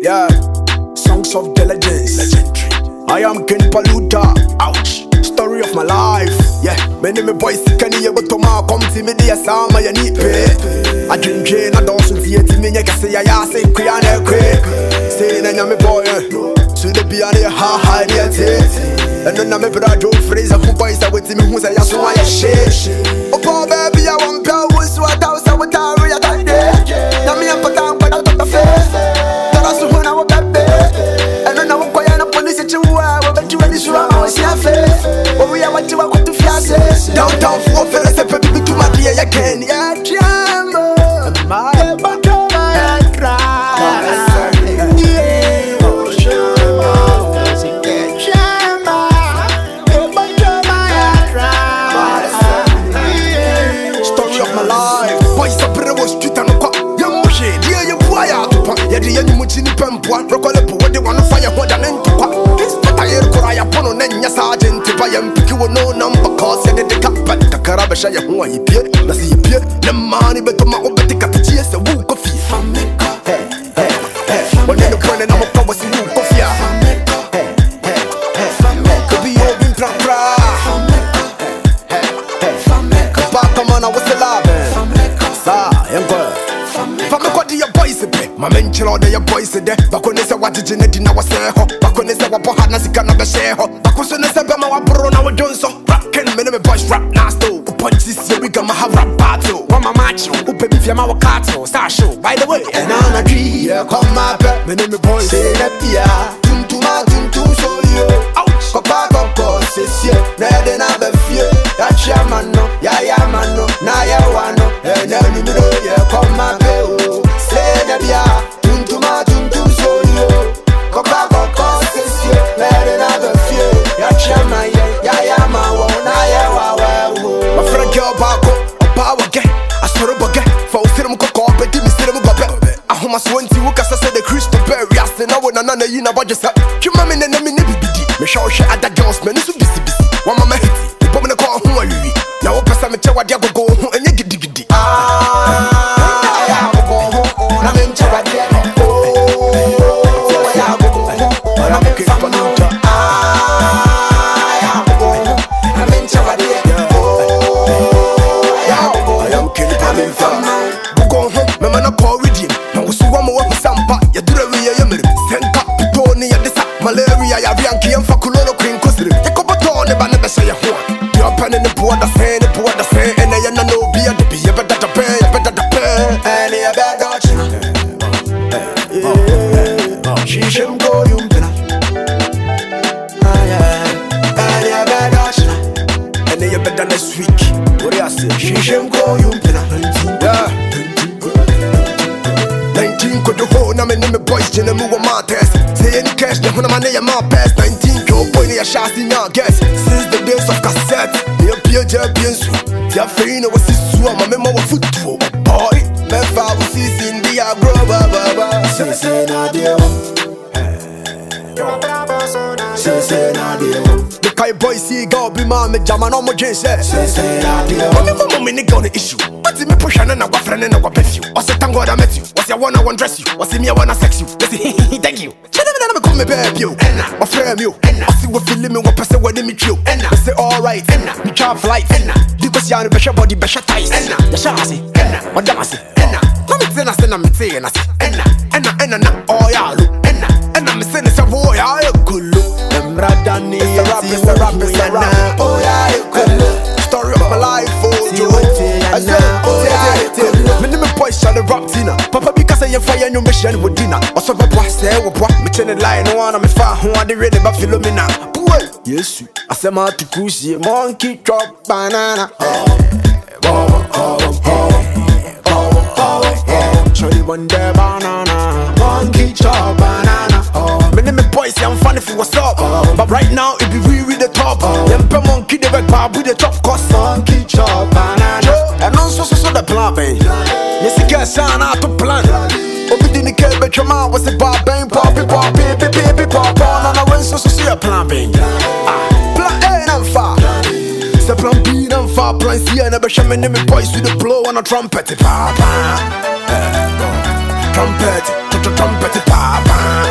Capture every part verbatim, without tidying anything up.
Yeah, songs of diligence. Legendary. I am Ken Paluta. Ouch. Story of my life. Yeah, many me boys can you able to ma come to me the sama ya need pay. I drink gin, I don't see it. Me ya say ya say kuya na kwe. Say na nyame boy. So the piano ha ha dia te. And then me brother Joe Fraser who boys are with me who say ya so I shit. Oh poor baby I want power so I thousand I would tire ya that day. Na me am put down but I don't the face. That's when I was baby. And then I was quiet up on this situation where I bet you any sure I was your face. Oh we are what you want to fiance. Downtown for fella say baby to my dear again. Yeah, jambo. My bottom I cry. Share who I appear, na see appear. The money better my own better cut the cheers. The woo coffee. Hey, hey, hey. When you're running, I'm a power see woo coffee. Hey, hey, hey. Could be all been pra pra. Hey, hey. Back come on, I was alive. Sa, young girl. Fame kwa di ya boys be. My men chill all day your boys there. Back when they say what did you need na was say ho. Back when they say what poha na sika na be share ho. Back when they say be ma wa bro na we don't so. Rockin' me me boys rap na stove. Punches here we gonna have rap battle. One my macho, who baby if you're my wakato. Star show, by the way. And on a tree, yeah, come my pet. My name is boy. Say that yeah. Tum tum ma tum tum so yo. Ouch. Papa papa says yeah. Now then I be fear. That's your man no. Yeah yeah man no. Now ya wano. And now you know yeah. Come my pet. Say that yeah. Tum tum ma tum tum so yo. Papa papa says yeah. Now then I be fear. That's your man yeah. Yeah yeah man wo. Now ya wa. My friend girl back up, power get. I saw the bucket. For film coco, but didn't see them go back. I home as one to work as I said the crystal berry. I said no one another you know about yourself. You mammy and me nibby biddy. Me show shit at that girl's man, it's so busy busy. One mama hit it, the woman call who are you? Now open some tell what you go go and you get diggy. Ah, I go home, I'm in charge. Oh, I go home, I'm in charge. Malaria, ya Bianchi and Faculo Queen Cosri. The Copatone, the Banana say a horn. You're penning the poor, the same, the poor, the same, and I know be at the be a better to pay, better to pay. And a bad dodge. She should go, you know. And a bad dodge. And they are better this week. What do you say? She should go, you know. Yeah. nineteen could the whole name and boys, Jenna move my test. Say any cash, the one of my name, my best. nineteen, go point a shot in your guess. Since the days of cassette, me a P J Bien Su. Tia Fina was his swam, my memo of foot to boy. Memphis was his in the agro, baba. Say, say, Nadia. Say, say, Nadia. The Kai boy see go be my jam and homogen say. Say, say, Nadia. What the moment me on the issue? But me push and I got friend and I got pet you. I said, thank God I met you. What's your one I want dress you? What's me I wanna sex you? Thank you. Me come me baby you, my friend you. I see what feeling me what person when they meet you. I say alright, me chop flight. Because you are the best body, best ties. The chassis, what damn I say. Come me say I say I me say I say. Enna, enna, enna, oh yeah look. Enna, enna me say it's a boy I cool look. Emradani, it's a rap, it's a rap, it's a rap. Oh yeah, you cool look. Story of my life, oh you. I say, oh yeah, you cool look. Me name me boy shall rap dinner. Papa because I am fire no mission with dinner. Also papa say what what me turn the line no one me far who are the ready but Philomena. Boy, yes, I say my to cruise monkey chop banana. Try one day banana, monkey chop banana. Me name me boys, I'm funny for what's up. But right now it be we with the top. Them pe monkey they back bar with the top cost. Monkey chop banana. And also so so the plan, baby. Yes, you can sign out to plan. Obi di ni ke be twema was a bar bang pop pop baby baby pop on and I went so so see a plan bang. Plan A and far. Say plan B and far plan C and be shamin me boys with the blow on a trumpet papa. Trumpet, trumpet papa.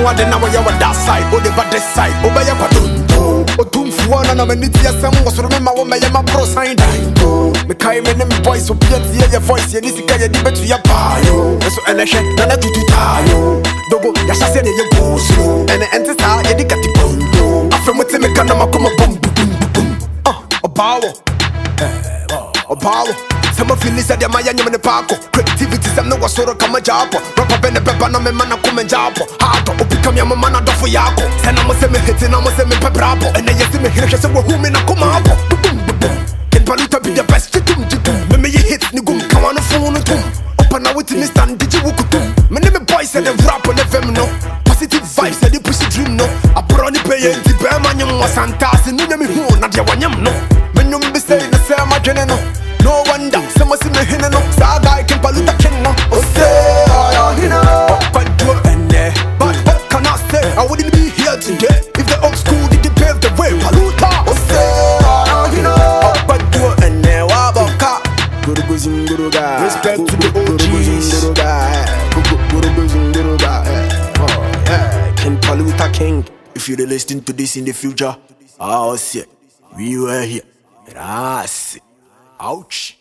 what the now you that side, or the bad side, obey your patunto. O tumfuo na na maniti asem wo so remember wo meye ma pro sign die. Me kai me nem voice so pient ye your voice ye ni sika ye di betu ya pa yo. So ene hwe na na tutu ta yo. Dogo ya shase ne ye go slow. Ene ente sa ye di kati bondo. Afa mo te me kana makoma bum bum bum. Ah, obawo. Eh, obawo. Some of you listen to my young parko. Creativity, some no was sort of come a job. Rapper bend the pepper, no man, come and job. Hard to become your man, I do for Yako. Send a Muslim hitting, I'm a semi pebrabo. And then you see me here, just a woman, I come up. Can Paluta be the best to do? Maybe you hit Nugum, come on the phone. Open now with me stand, did you walk? My name is boy said the rap on the feminine. Positive vibes, said you push it dream no. I put on the pay, the Berman, was fantastic. You know me who, not your one, no. When you be saying the same, I no. No wonder, someone see me hinna no. Saga can paluta king no. Oh say, oh hinna. But do and there. But what can I say? I wouldn't be here today if the old school didn't pave the way. Paluta. Oh say, oh hinna. But do and there. Wabaka. Guru guzin guru ga. Respect to the O Gs. Guru ga. Guru guzin guru ga. Oh yeah. King Paluta King. If you're listening to this in the future, I'll see. We were here. That's it. Ouch.